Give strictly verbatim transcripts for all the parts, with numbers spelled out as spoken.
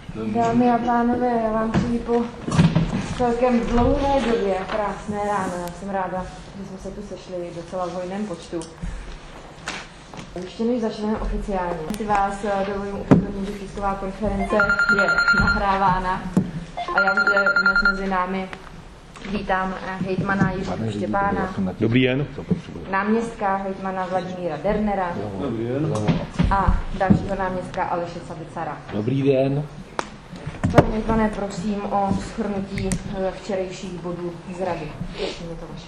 Dámy a pánové, já vám přeji po celkem dlouhé době krásné ráno. Já jsem ráda, že jsme se tu sešli docela v hojném počtu. Ještě než začneme oficiálně, si vás dovolím upozornit, že tisková konference je nahrávána a já zde dnes mezi námi vítám hejtmana Jiřího Štěpána. Dobrý den. Náměstka hejtmana Vladimíra Dernera. Dobrý den. A dalšího náměstka Aleše Sabicara. Dobrý den. Pane hejtmane, prosím o shrnutí včerejších bodů z rady. Prosím, je to vaše.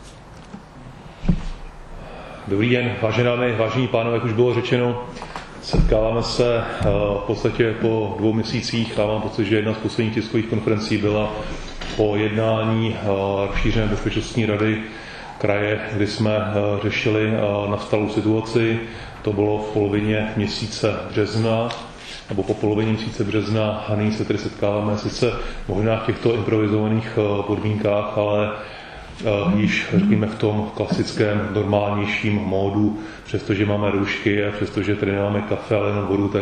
Dobrý den, vážené dámy, vážení pánové, jak už bylo řečeno, setkáváme se v podstatě po dvou měsících a mám pocit, že jedna z posledních tiskových konferencí byla po jednání rozšířené bezpečnostní rady kraje, kdy jsme řešili nastalou situaci. To bylo v polovině měsíce března, nebo po polovině měsíce března, a nyní se tedy setkáváme sice možná v těchto improvizovaných podmínkách, ale Uh, již řekněme v tom klasickém normálnějším módu, přestože máme roušky a přestože tady nemáme kafe, ale jenom vodu, tak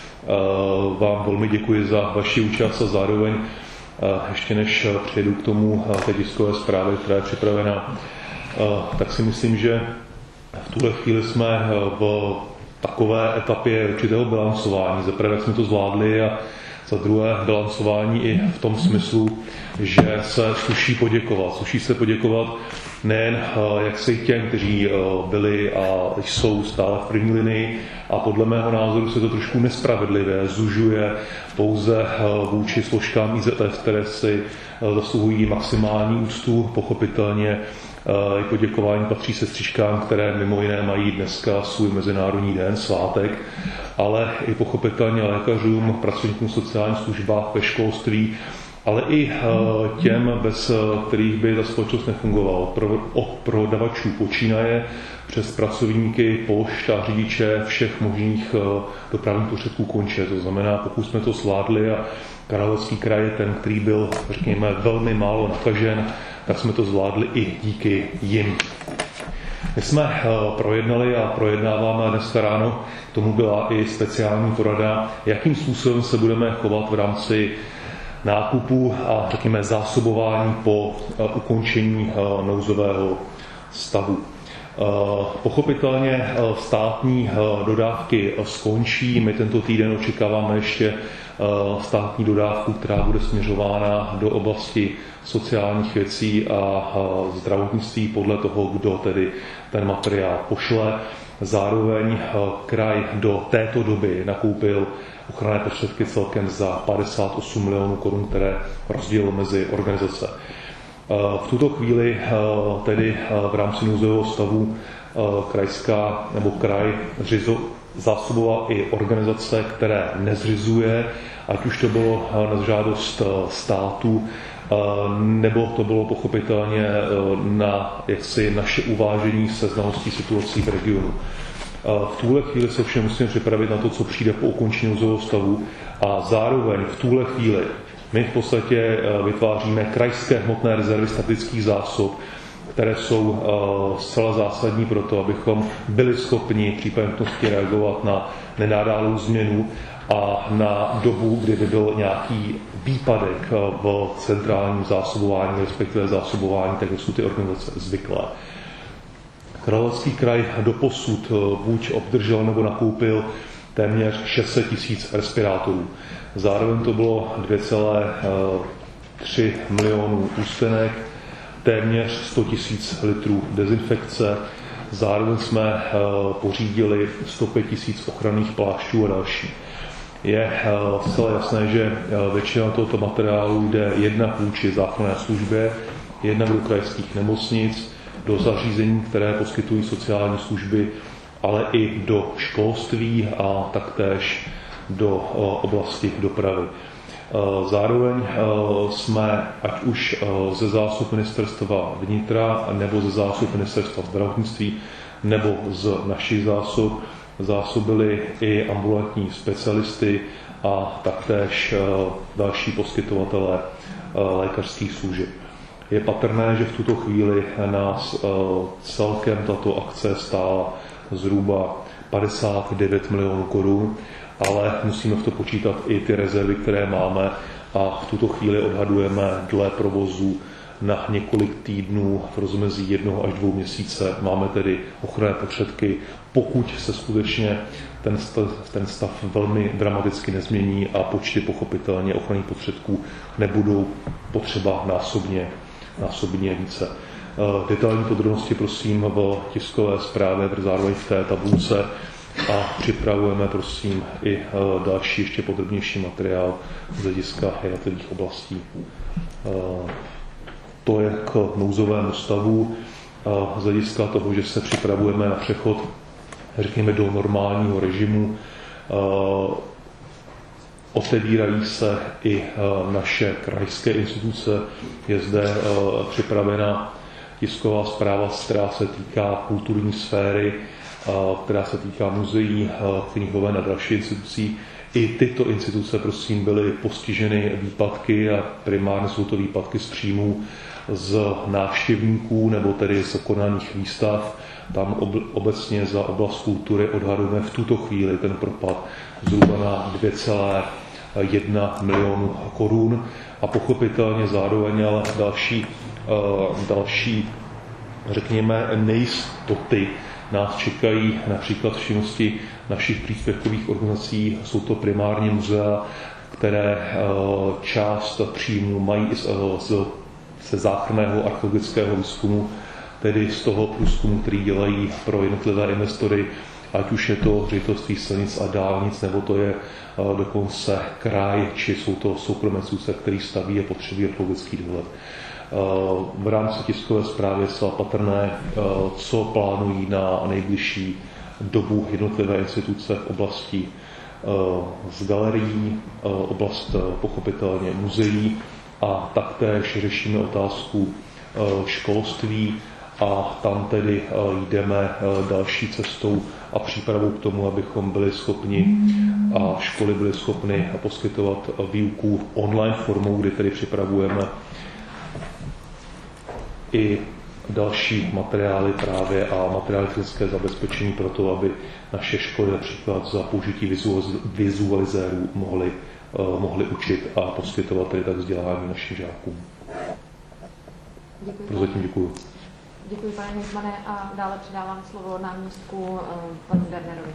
uh, vám velmi děkuji za vaši účast a zároveň uh, ještě než přejdu k tomu uh, té tiskové zprávy, která je připravena, uh, tak si myslím, že v tuhle chvíli jsme uh, v takové etapě určitého bilancování. Za prvé jsme to zvládli a za druhé bilancování i v tom smyslu, že se sluší poděkovat. Sluší se poděkovat nejen jak se těm, kteří byli a jsou stále v první linii, a podle mého názoru se to trošku nespravedlivě zužuje pouze vůči složkám I Z F, které si zasluhují maximální úctu. Pochopitelně i poděkování patří sestřičkám, které mimo jiné mají dneska svůj mezinárodní den, svátek, ale i pochopitelně lékařům, pracovníkům v sociálních službách, ve školství, ale i těm, bez kterých by ta společnost nefungovala. Od prodavačů počínaje přes pracovníky, pošt a řidiče všech možných dopravních prostředků konče. To znamená, pokud jsme to zvládli a Královéhradecký kraj je ten, který byl, řekněme, velmi málo nakažen, tak jsme to zvládli i díky jim. My jsme projednali a projednáváme dneska ráno, k tomu byla i speciální porada, jakým způsobem se budeme chovat v rámci nákupu a řekněme zásobování po ukončení nouzového stavu. Pochopitelně státní dodávky skončí. My tento týden očekáváme ještě státní dodávku, která bude směřována do oblasti sociálních věcí a zdravotnictví podle toho, kdo tedy ten materiál pošle. Zároveň kraj do této doby nakoupil ochranné prostředky celkem za padesát osm milionů korun, které rozdělil mezi organizace. V tuto chvíli tedy v rámci nouzového stavu krajská nebo kraj zásoboval i organizace, které nezřizuje, ať už to bylo na žádost státu, nebo to bylo pochopitelně na jaksi naše uvážení se znalostí situací v regionu. V tuhle chvíli se všem musíme připravit na to, co přijde po ukončení nouzového stavu, a zároveň v tuhle chvíli my v podstatě vytváříme krajské hmotné rezervy statických zásob, které jsou zcela zásadní pro to, abychom byli schopni v případě nutnosti reagovat na nenadálou změnu a na dobu, kdy by byl nějaký výpadek v centrálním zásobování, respektive zásobování, tak jsou ty organizace zvyklé. Královéhradecký kraj doposud buď obdržel nebo nakoupil téměř šest set tisíc respirátorů. Zároveň to bylo dvě celé tři milionů ústenek, téměř sto tisíc litrů dezinfekce. Zároveň jsme pořídili sto pět tisíc ochranných plášťů a další. Je zcela jasné, že většina tohoto materiálu jde jednak vůči záchranné službě, jednak do krajských nemocnic, do zařízení, které poskytují sociální služby, ale i do školství a taktéž do oblasti dopravy. Zároveň jsme, ať už ze zásob ministerstva vnitra, nebo ze zásob ministerstva zdravotnictví, nebo z našich zásob, zásobili i ambulantní specialisty a taktéž další poskytovatelé lékařských služeb. Je patrné, že v tuto chvíli nás celkem tato akce stála zhruba padesát devět milionů korun ale musíme v to počítat i ty rezervy, které máme a v tuto chvíli odhadujeme dle provozu na několik týdnů v rozmezí jednoho až dvou měsíce. Máme tedy ochranné prostředky, pokud se skutečně ten stav, ten stav velmi dramaticky nezmění a počty pochopitelně ochranných prostředků nebudou potřeba násobně, násobně více. Detailní podrobnosti prosím v tiskové zprávě, zároveň v té tabulce, a připravujeme prosím i další ještě podrobnější materiál z hlediska jednotlivých oblastí. To je k nouzovému stavu. Z hlediska toho, že se připravujeme na přechod, řekněme, do normálního režimu, otevírají se i naše krajské instituce. Je zde připravena tisková zpráva, která se týká kulturní sféry, která se týká muzeí, knihoven a dalších institucí. I tyto instituce, prosím, byly postiženy výpadky a primárně jsou to výpadky z příjmů z návštěvníků nebo tedy z konaných výstav. Tam obecně za oblast kultury odhadujeme v tuto chvíli ten propad zhruba na dvě celá jedna milionu korun a pochopitelně zároveň ale další, další, řekněme, nejistoty nás čekají například v činnosti našich příspěvkových organizací. Jsou to primárně muzea, které část příjmů mají ze záchranného archeologického výzkumu, tedy z toho průzkumu, který dělají pro jednotlivé investory, ať už je to ředitelství silnic a dálnic, nebo to je dokonce kraj, či jsou to soukromé instituce, které staví a potřebují archeologický dohled. V rámci tiskové zprávy je zcela patrné, co plánují na nejbližší dobu jednotlivé instituce v oblasti z galerií, oblast pochopitelně muzeí a taktéž řešíme otázku školství a tam tedy jdeme další cestou a přípravou k tomu, abychom byli schopni a školy byly schopny poskytovat výuku online formou, kdy tedy připravujeme i další materiály právě a materiály fyzické zabezpečení pro to, aby naše školy například za použití vizualizérů mohly, mohly učit a poskytovat tedy tak vzdělání našim žákům. Děkuji. Prozatím děkuji. Děkuji, pane Nicmane, a dále předávám slovo náměstku panu Dernerovi.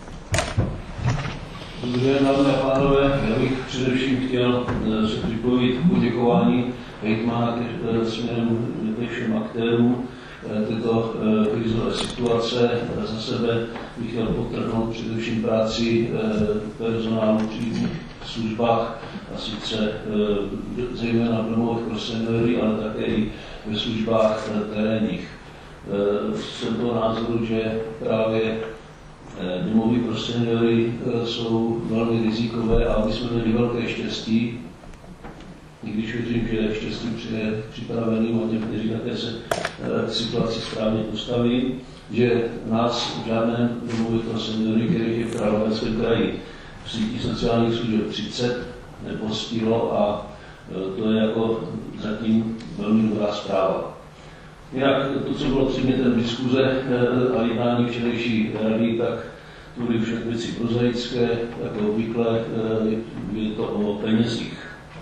Dobré dámy a pánové, já bych především chtěl se připojit k poděkování hejtmana směrem ke všem aktérům této krizové situace. Za sebe bych chtěl podtrhnout především práci personálu v třídních službách, a sice zejména v domovech pro seniory, ale také i ve službách terénních. Jsem toho názoru, že právě domovy pro seniory jsou velmi rizikové a my jsme měli velké štěstí, i když věřím, že štěstí přijde připraveným a někteří také se k situaci správně postaví, že nás v žádném domově pro seniory, který je v Královéhradeckém kraji v síti sociálních služeb třicet, nepostihlo a to je jako zatím velmi dobrá zpráva. Jinak to, co bylo předmětem diskuze a jednání včerejší rady, tak to byly však věci prozaické, jako obvykle je to o penězích.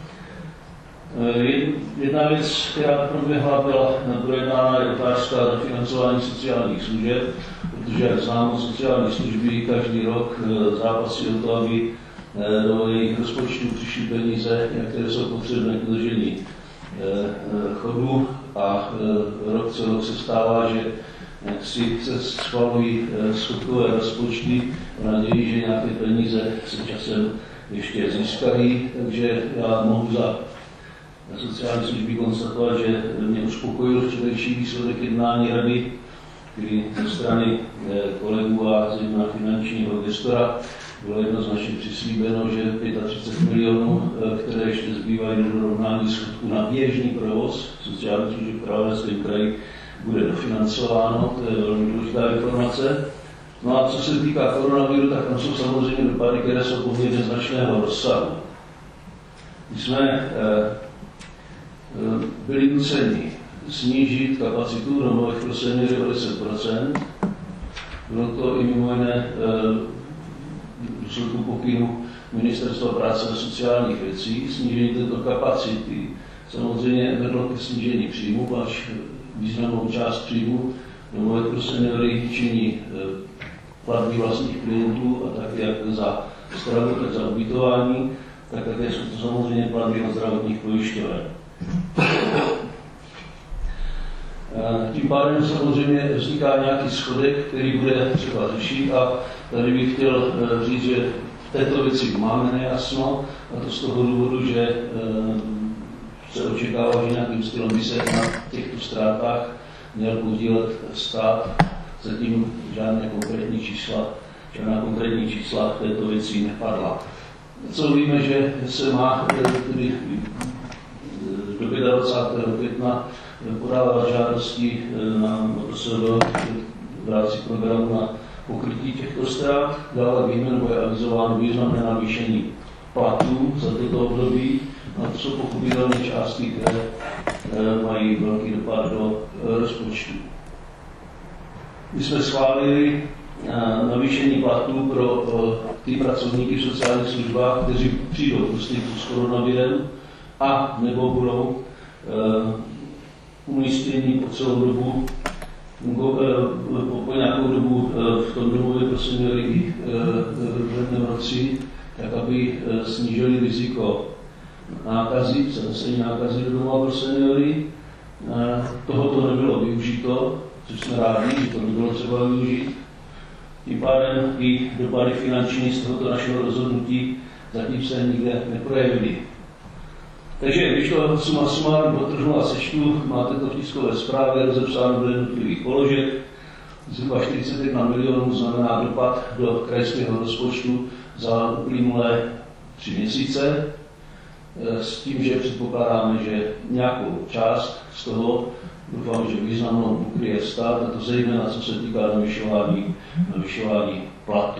Jedna věc, která proběhla, byla projednána, je otázka financování sociálních služeb, protože, jak známo, sociální služby každý rok zápasí o to, aby do jejich rozpočtu přišly peníze, které jsou potřebné k udržení chodu, a rok co rok se stává, že si se schvalují schodkové rozpočty v naději, že nějaké peníze se časem ještě získají, takže já mohu za sociální služby konstatovat, že mě uspokojil včerejší výsledek jednání rady, kdy ze strany kolegů a zejména finančního gestora bylo jednoznačně přislíbeno, že třicet pět milionů, které ještě zbývají do dorovnání schodku na běžný provoz sociálních služeb v Královéhradeckém kraji, bude dofinancováno. To je velmi důležitá informace. No a co se týká koronaviru, tak tam jsou samozřejmě dopady, které jsou poměrně značného rozsahu. My jsme byli nuceni snížit kapacitu v domovech pro seniory o deset procent. Bylo to i mimo jiné v důsledku pokynu Ministerstva práce a sociálních věcí. Snížení této kapacity samozřejmě vedlo ke snížení příjmu, až významnou část příjmu domové pro seniory činí platby vlastních klientů a tak jak za stravu, tak za ubytování, tak také jsou to samozřejmě platby na zdravotních pojišťoven. Tím pádem samozřejmě vzniká nějaký schodek, který bude třeba řešit a tady bych chtěl říct, že v této věci máme nejasno a to z toho důvodu, že se očekává, že nějakým stylem by se na těchto ztrátách měl podílet stát. Zatím žádné konkrétní čísla, žádná konkrétní čísla v této věci nepadla. Co víme, že se má tedy do dvacátého pátého května podávat žádosti na M P S V v rámci programu na pokrytí těchto ztrát. Dále víme, nebo je avizováno významné navýšení platů za toto období. A to jsou pochopitelné částky, které mají velký dopad do rozpočtu. My jsme schválili navýšení platů pro ty pracovníky v sociálních službách, kteří přijdou do styku s koronavirem a nebo budou umístění po celou dobu, po, po nějakou dobu v tom domově pro seniory v letném roce, tak aby snížili riziko nákazy, přenesení nákazy do domova pro seniory. Tohoto nebylo využito, což jsme rádi, že to nebylo třeba využít. Tím pádem i dopady finanční z tohoto našeho rozhodnutí zatím se nikde neprojevily. Takže když to suma sumárum podtrhnu a sečtu, máte to v tiskové zprávě rozepsáno do jednotlivých položek. Zhruba čtyřicet jedna milionů znamená dopad do krajského rozpočtu za uplynulé tři měsíce. S tím, že předpokládáme, že nějakou část z toho, doufám, že významnou ukryje stát, a to zejména co se týká navyšování, navyšování platů.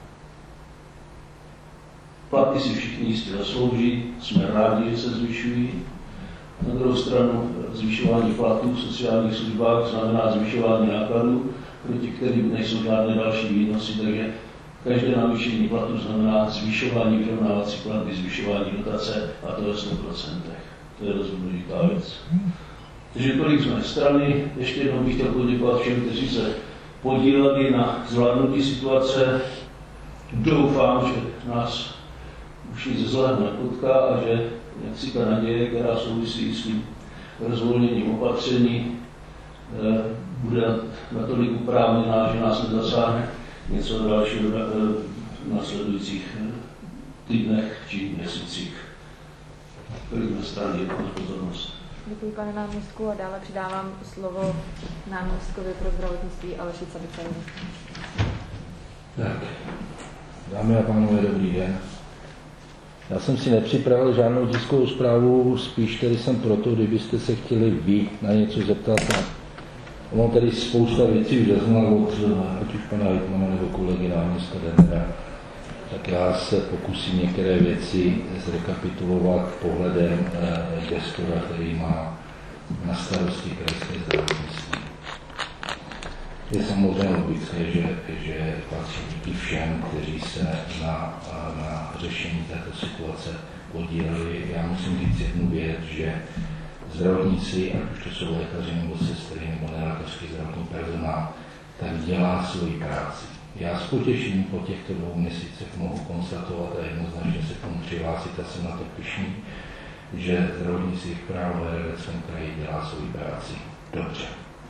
Platy si všichni jistě zaslouží, jsme rádi, že se zvyšují. Na druhou stranu zvyšování platů v sociálních službách znamená zvyšování nákladů, proti kterým nejsou žádné další výnosy, takže každé navýšení platů znamená zvyšování vyrovnávací platby, zvyšování dotace a to ve sto procent. To je dost důležitá věc. Takže tolik z mé strany. Ještě jednou bych chtěl poděkovat všem, kteří se podíleli na zvládnutí situace. Doufám, že nás už nic zlého nepotká a že jak si ta naděje, která souvisí s tím rozvolněním opatření, bude natolik uprávněná, že nás nezasáhne něco dalšího v následujících týdnech či měsících. Tolik na straně, děkuji za pozornost. Děkuji, pane náměstku, a dále přidávám slovo náměstkovi pro zdravotnictví Aleši Cabicajovi. Tak, dámy a pánové, dobrý den. Já jsem si nepřipravil žádnou tiskovou zprávu, spíš tedy jsem proto, kdybyste se chtěli vy na něco zeptat. Ono tady spousta věcí už zazněla od ať už pana hejtmana nebo kolegy náměstka Dennera, tak já se pokusím některé věci zrekapitulovat pohledem gestora, který má na starosti krajské zdravotnictví. Je samozřejmě logické, že, že patří díky všem, kteří se na, na řešení této situace podíleli. Já musím říct jednu věc, že zdravotníci, ať už to jsou lékaři nebo sestry nebo nelékařský zdravotní personál, tak dělá svoji práci. Já s potěšením po těchto dvou měsících mohu konstatovat a jednoznačně se k tomu přihlásit a jsem na to pyšný, že zdravotnictví v Královéhradeckém kraji dělá svoji práci dobře.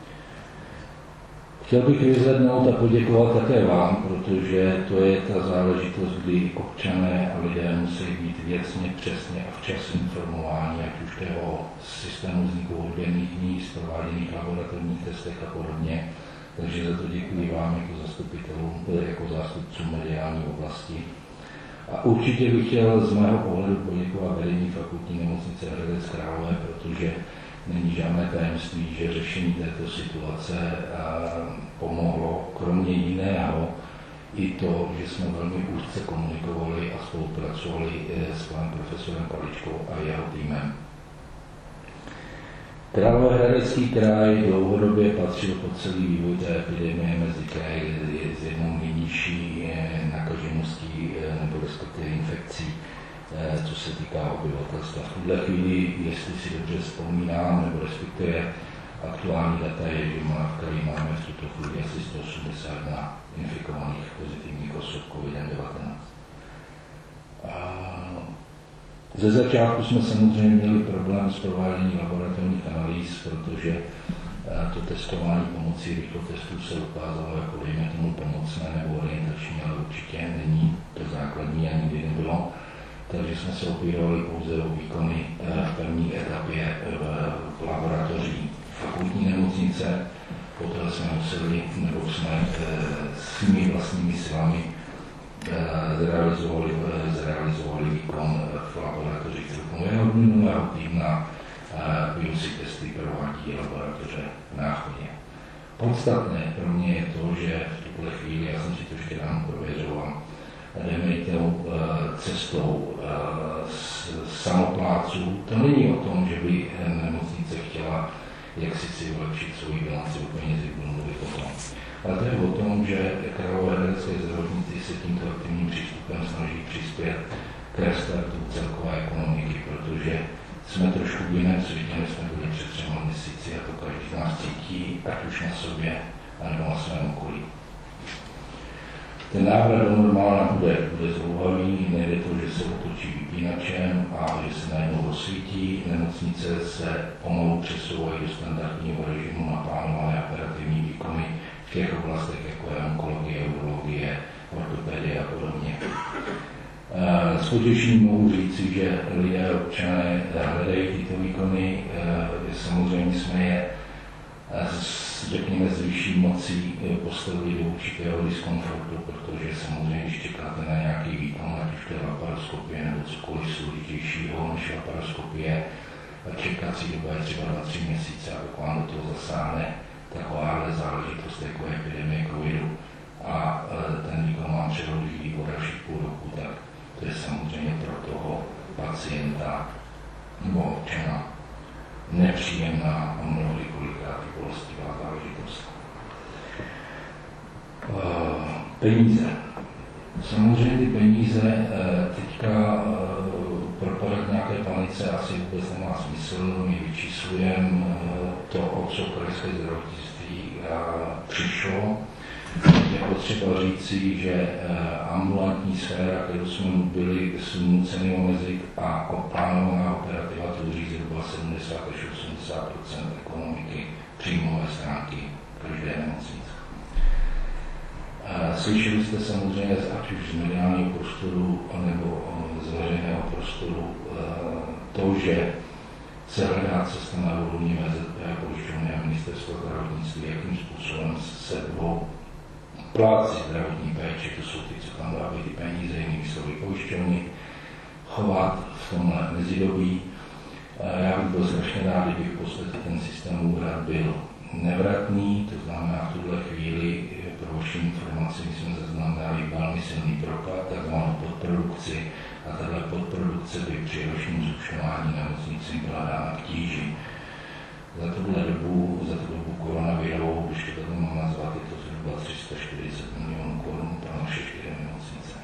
Chtěl bych vyzvednout a poděkovat také vám, protože to je ta záležitost, kdy občané a lidé musí být věcně, přesně a včas informováni, ať už to je o systému vzniku odběrných míst, prováděných laboratorních testech a podobně. Takže za to děkuji vám jako zastupitelům, jako zástupcům mediální oblasti. A určitě bych chtěl z mého pohledu poděkovat vedení fakultní nemocnice Hradec Králové, protože není žádné tajemství, že řešení této situace pomohlo kromě jiného i to, že jsme velmi úzce komunikovali a spolupracovali s panem profesorem Paličkou a jeho týmem. Královéhradecký kraj dlouhodobě patřil po celý vývoj té epidemie mezi kraji s jednou nejnižší nakažeností nebo respektive infekcí, co se týká obyvatelstva. V tuhle chvíli, jestli si dobře vzpomínám, nebo respektive aktuální data je, že má v kraji máme v tuto chvíli asi sto osmdesát jedna infikovaných pozitivních osob COVID devatenáct. Ze začátku jsme samozřejmě měli problém s prováděním laboratorních analýz, protože to testování pomocí rychlotestů se ukázalo jako dejme tomu pomocné nebo orientační, ale určitě není to základní a nikdy nebylo. Takže jsme se opírovali pouze o výkony v první etapě v laboratoří fakultní nemocnice, poté jsme museli, nebo jsme svými vlastními silami zrealizovali, zrealizovali výkon v laboratoři celkového minulého týdna. Virusy testy provádí laboratoře v Náchodě. Podstatné pro mě je to, že v tuhle chvíli, já jsem si to ještě ráno prověřoval, jdeme tou cestou samopláců. To není o tom, že by nemocnice chtěla jak si si vylepšit svou bilanci o penězi, budu mluvit o tom. Ale to je o tom, že královéhradecké zdravotnictví se tímto aktivním přístupem snaží přispět k restartu celkové ekonomiky, protože jsme trošku v jiném světě, než jsme byli před třema měsíci a to každý z nás cítí, ať už na sobě, anebo na svém okolí. Ten návrat do normála bude, bude zlouhavý, nejde to, že se otočí vypínačem a že se najednou rozsvítí. Nemocnice se pomalu přesouvají do standardního režimu na plánované operativní výkony v těch oblastech, jako je onkologie, urologie, ortopedie a podobně. S potěšením mohu říci, že lidé, občané hledají tyto výkony. Samozřejmě jsme je řekněme s vyšší mocí postavili do určitého diskomfortu, protože samozřejmě, když čekáte na nějaký výkon, ať už to je laparoskopie nebo cokoliv složitějšího než laparoskopie, čekací doba je třeba dva tři měsíce a pokud vám do toho zasáhne takováhle záležitost jako epidemie covidu a ten výkon vám přeloží o dalších půl roku, tak to je samozřejmě pro toho pacienta nebo občana nepříjemná a mnohdy kolikrát i bolestivá záležitost. Peníze. Samozřejmě ty peníze teďka propadat nějaké panice asi vůbec nemá smysl. My vyčíslujeme to, o co krajské zdravotnictví přišlo. Je potřeba říci, že ambulantní sféra, kterou jsme byli nuceni omezit a plánovaná operativa tvoří zhruba sedmdesát až osmdesát procent ekonomiky příjmové stránky každé nemocnice. Slyšeli jste samozřejmě ať už z mediálního prostoru nebo z veřejného prostoru to, že se hledá cesta na úrovni V Z P, pojišťovny a ministerstva zdravotnictví, jakým způsobem se dvou pláci zdravotní péče, to jsou ty, co tam dávají ty peníze, jinými slovy pojišťovny, chovat v tomhle mezidobí. Já bych byl strašně rád, kdyby v podstatě ten systém úhrad byl nevratný, to znamená v tuhle chvíli, pro vaši informaci, my jsme zaznamenali velmi silný propad, takzvanou podprodukci, a tato podprodukce by při ročním zúčtování nemocnici byla dána k tíži. Za tuhle dobu, za tu dobu koronavirovou, když to tady mám nazvat, je to zhruba tři sta čtyřicet milionů korun pro naše čtyři nemocnice.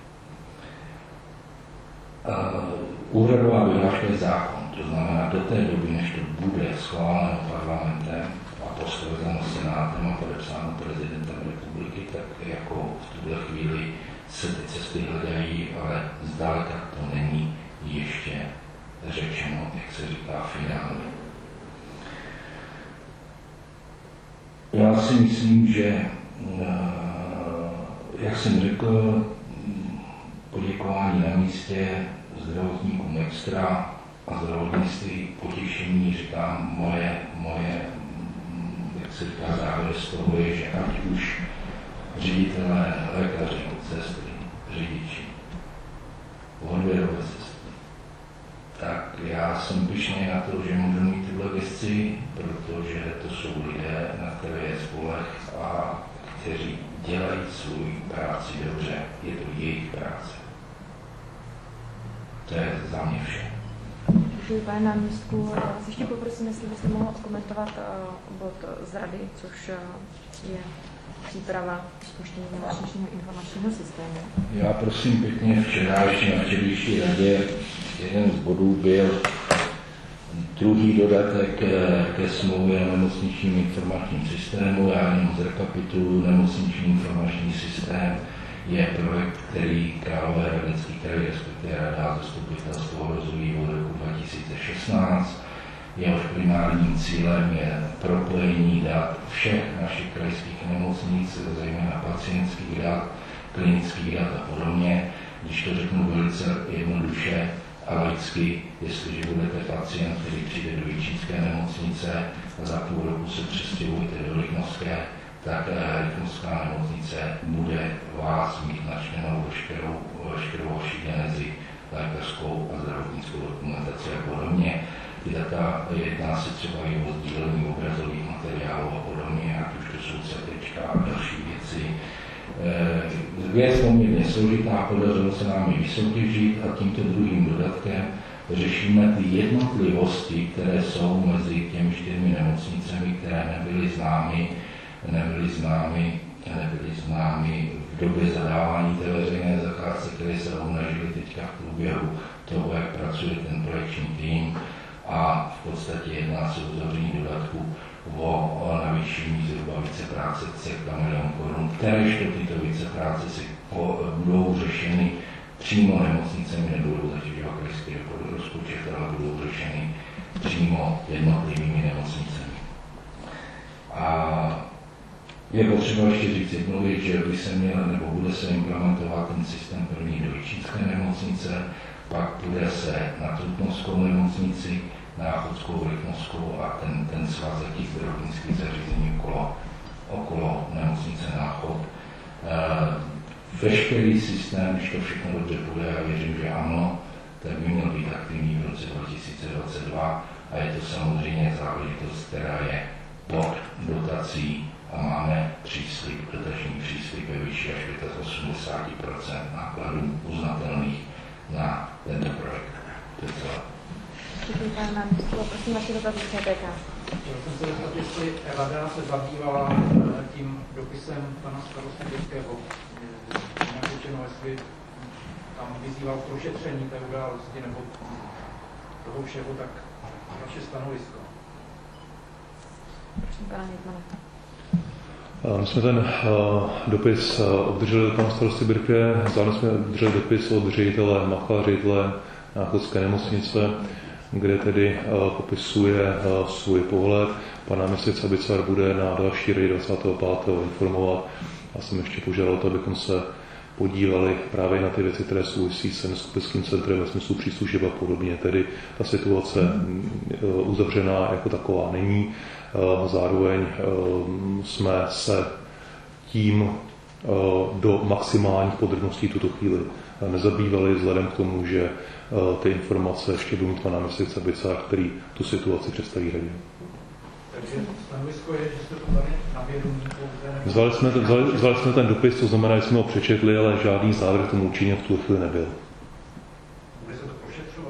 Úhradová vyhláška je zákon, to znamená do té doby, než to bude schváleno parlamentem a postaveno senátem a podepsáno prezidentem republiky, tak jako v tuhle chvíli se ty cesty hledají, ale zdaleka to není ještě řečeno, jak se říká, finálně. Já si myslím, že, jak jsem řekl, poděkování na místě zdravotníkům extra a zdravotnictví potěšení, říkám, moje, moje jak se říká, závěr z toho je, že ať už ředitelé, lékaři, sestry, řidiči, odběrové sestry, tak já jsem pyšný na to, že můžu mít tuhle gesci, protože to jsou lidé, na které je spoleh a kteří dělají svou práci dobře. Je to jejich práce. To je za mě vše. Děkuji, pane náměstku. Já vás ještě poprosím, jestli byste mohl komentovat bod zrady, což je příprava spuštění nemocničního informačního systému. Já prosím pěkně, včera ještě na včerejší radě jeden z bodů byl druhý dodatek ke smlouvě o nemocničním informačním systému. Já jenom zrekapituluji. Nemocniční informační systém je projekt, který Královéhradecký kraj, respektive Rada zastupitelstvo rozvíjí od roku dva tisíce šestnáct. Jehož primárním cílem je propojení dat všech našich krajských nemocnic, zejména pacientských dat, klinických dat a podobně. Když to řeknu velice jednoduše a laicky, jestliže budete pacient, který přijde do Jičínské nemocnice a za půl roku se přestěhujete do Lichnovské, tak Lichnovská nemocnice bude vás mít načtenou veškerou, veškerou vaši genezi, lékařskou a zdravotnickou dokumentaci a podobně. Ty data, jedná se třeba i o sdílení obrazových materiálů a podobně, ať už to jsou CTčka a další věci. Věc poměrně složitá, podařilo se nám ji vysoutěžit a tímto druhým dodatkem řešíme ty jednotlivosti, které jsou mezi těmi čtyřmi nemocnicemi, které nebyly známy, nebyly známy, nebyly známy v době zadávání té veřejné zakázky, které se obnažily teďka v průběhu toho, jak pracuje ten projekční tým. A v podstatě jedná se o uzavření dodatku o navýšení zhruba vícepráce cirka milion korun, kteréžto tyto vícepráce si budou řešeny přímo nemocnicemi, nebudou zatěžovat krajský rozpočet, ale budou řešeny přímo jednotlivými nemocnicemi. A je potřeba ještě říct jednu věc, že by se měl nebo bude se implementovat ten systém první do Jičínské nemocnice, pak bude se na Trutnovskou nemocnici, Náchodskou, Lichnovskou a ten, ten svazek těch zdravotnických zařízení okolo, okolo nemocnice Náchod. E, veškerý systém, když to všechno dobře bude, já věřím, že ano, tak by měl být aktivní v roce dva tisíce dvacet dva a je to samozřejmě záležitost, která je pod dotací a máme příslip, dotační příslip ve výši až osmdesát pět procent nákladů uznatelných na tento projekt. To je celé. Děkuji, pane náměstku. Prosím, vaše dotazy C T K. Chtěl jsem se zeptat, jestli Rada se zabývala tím dopisem pana starosty Birkeho. Jinak řečeno, jestli tam vyzýval k prošetření té události nebo toho všeho, tak vaše stanovisko. Prosím, pana Hejtmana. My jsme ten uh, dopis uh, obdrželi od pana starosty Birke, zároveň jsme obdrželi dopis od ředitele Macha, ředitele Náchodské nemocnice, kde tedy uh, popisuje uh, svůj pohled. Pan náměstek Abicar bude na další radě dvacátého pátého informovat. Já jsem ještě požádal, abychom se podívali právě na ty věci, které souvisí s skupickým centrem ve smyslu příslužeb a podobně. Tedy ta situace uh, uzavřená jako taková není. Zároveň jsme se tím do maximálních podrobností tuto chvíli nezabývali, vzhledem k tomu, že ty informace ještě budou mít pan náměstek Abicar, který tu situaci představí radě. Takže stanovisko je, že jste to dali na vědomí pouze... Vzali jsme, ten, vzali, vzali jsme ten dopis, to znamená, že jsme ho přečetli, ale žádný závěr k tomu učiněn v tuto chvíli nebyl. Bude se to prošetřovat?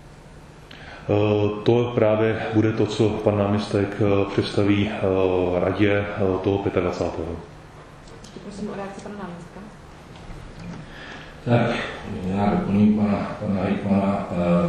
To právě bude to, co pan náměstek představí radě toho dvacátého pátého Prosím o reakci pana náměstka. Tak, já doplním pana, pana hejtmana.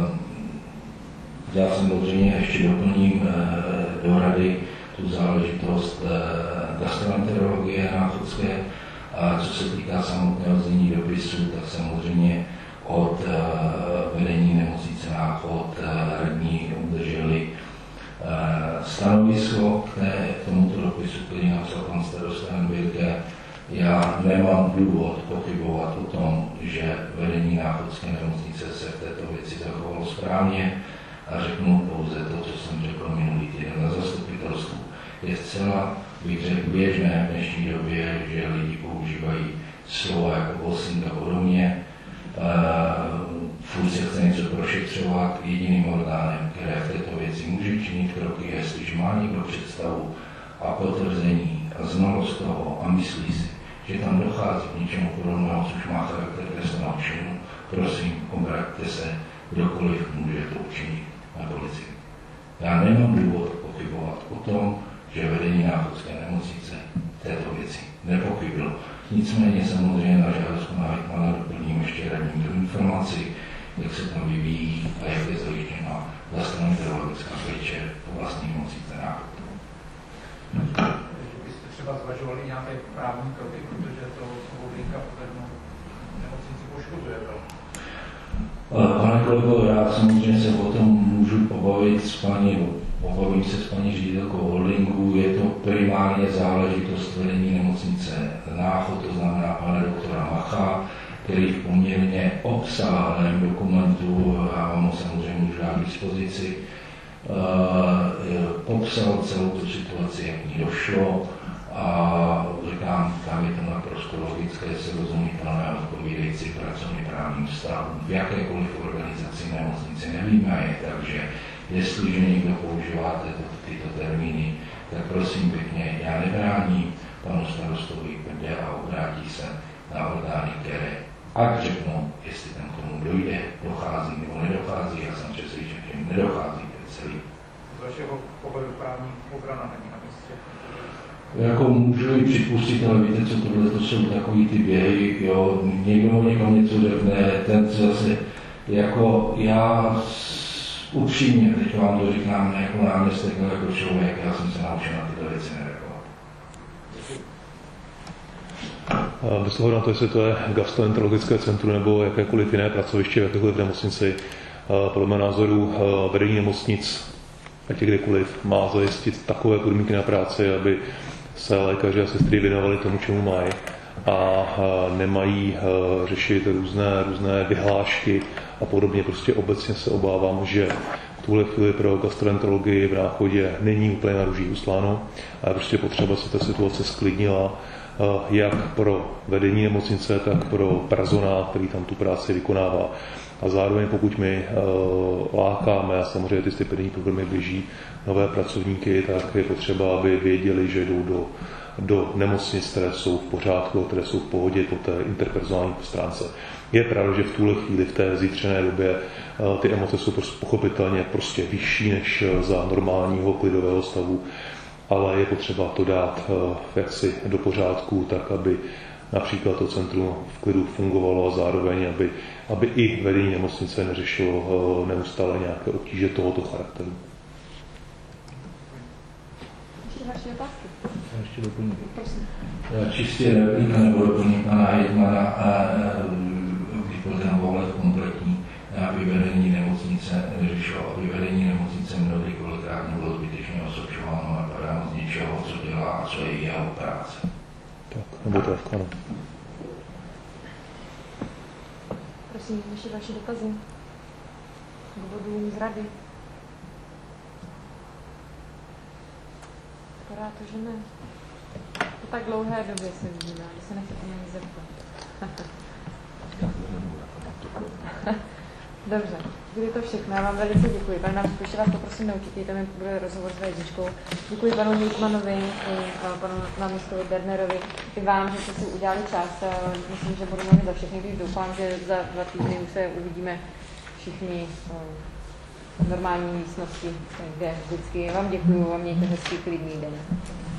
Já samozřejmě ještě doplním do rady tu záležitost gastroenterologie náchodské. A co se týká samotného znění dopisu, tak samozřejmě od vedení nemocnice Náchod radní obdrželi stanovisko k tomuto dopisu, který napsal pan starosta Birke. Já nemám důvod pochybovat o tom, že vedení Náchodské nemocnice se v této věci zachovalo správně a řeknu pouze to, co jsem řekl minulý týden na zastupitelstvu. Je zcela běžné v dnešní době, že lidi používají slova jako bossing a podobně. Furt se chce něco prošetřovat. Jediným orgánem, které v této věci může činit kroky, jestliže má někdo představu a potvrzení a znalost toho a myslí si, že tam dochází k něčemu podobného, což má charakter trestného činu, prosím, obraťte se, kdokoliv může to učinit. na policii. Já nemám důvod pochybovat o tom, že vedení Náchodské nemocnice této věci nepochybilo. Nicméně samozřejmě na žádost pana hejtmana doplním ještě radním tu informaci, jak se tam vyvíjí a jak je zajištěna gastroenterologická péče po vlastní nemocnice Náchod. Byste třeba zvažovali nějaké právní kroky, protože to Houdinka povednou nemocnici poškozuje. Pane kolego, já samozřejmě se o tom můžu pobavit s paní, pobavím se s paní ředitelkou holdingu, je to primárně záležitost vedení nemocnice Náchod, to znamená pana doktora Macha, který v poměrně obsáhlém dokumentu, já vám ho samozřejmě můžu dát k dispozici, popsal celou tu situaci, jak ní došlo, a říkám, tam je to naprosto logické, se rozumitelné a odpovídající pracovně právním vztahům v jakékoliv organizaci nemocnice nevíme, takže jestliže někdo používá tyto, tyto termíny, tak prosím pěkně, já nebráním panu starostovi, jde a obrátí se na orgány, které ať řeknou, jestli tam k tomu dojde, dochází nebo nedochází, já jsem přesvědčen, že nedochází ten celý. Z vašeho pohledu právní obrana není na místě. Jako můžu i připustit, ale víte, co tohle to jsou takový ty běhy, jo, někdo někomu něco řekne, ten zase, jako já upřímně, teď vám to říkám ne jako náměstek, ale jako člověk, já jsem se naučil na tyto věci nereagovat. Bez toho na to, jestli to je gastroenterologické centrum nebo jakékoliv jiné pracoviště v jakékoliv nemocnici, podle mého názoru vedení nemocnic, ať je kdekoliv, má zajistit takové podmínky na práci, aby se lékaři a sestry věnovali tomu, čemu mají, a nemají řešit různé, různé vyhlášky a podobně. Prostě obecně se obávám, že v tuhle chvíli pro gastroenterologii v Náchodě není úplně na růží usláno a je prostě potřeba se ta situace sklidnila, jak pro vedení nemocnice, tak pro personál, který tam tu práci vykonává. A zároveň pokud my uh, lákáme, a samozřejmě ty stipendijní programy běží, nové pracovníky, tak je potřeba, aby věděli, že jdou do, do nemocnic, které jsou v pořádku, které jsou v pohodě po té interpersonální stránce. Je pravda, že v tuhle chvíli, v té zítřené době, uh, ty emoce jsou prostě pochopitelně prostě vyšší než za normálního klidového stavu, ale je potřeba to dát uh, jaksi do pořádku, tak aby například to centrum v klidu fungovalo a zároveň, aby, aby i vedení nemocnice neřešilo neustále nějaké obtíže tohoto charakteru. Ještě další otázky? Já ještě doplním. Prosím. Čistě replika nebo doplním pana hejtmana, když byl ten pohled kompletní, aby vedení nemocnice neřešilo, aby vedení nemocnice mnohdy kolikrát nebylo zbytečně osočováno a napadáno z něčeho, co dělá a co je jeho práce. Tak, nebo tak, ano. Prosím, ještě další dotazy k bodům z rady. Vypadá to, že ne. Po tak dlouhé době se vidíme, ale se nechcete ani zeptat. Dobře, byli to všechno. Já vám velice děkuji. Pane náměstku, ještě vás poprosím, neutíkejte mi, bude rozhovor s Vědničkou. Děkuji panu hejtmanovi, i panu náměstkovi Dernerovi, i vám, že jste si udělali čas. Myslím, že budu mluvit za všechny, když doufám, že za dva týdny už se uvidíme všichni v normální místnosti, kde vždycky. Já vám děkuji a mějte hezký klidný den.